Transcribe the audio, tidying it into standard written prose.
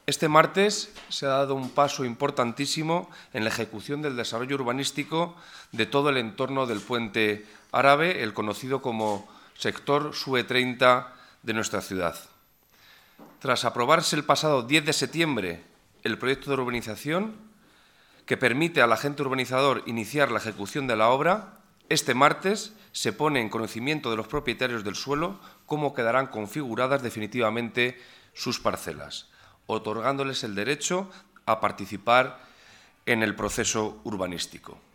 Este martes se ha dado un paso importantísimo en la ejecución del desarrollo urbanístico de todo el entorno del puente árabe, el conocido como sector SUE 30 de nuestra ciudad. Tras aprobarse el pasado 10 de septiembre el proyecto de urbanización que permite al agente urbanizador iniciar la ejecución de la obra, este martes se pone en conocimiento de los propietarios del suelo cómo quedarán configuradas definitivamente sus parcelas, otorgándoles el derecho a participar en el proceso urbanístico.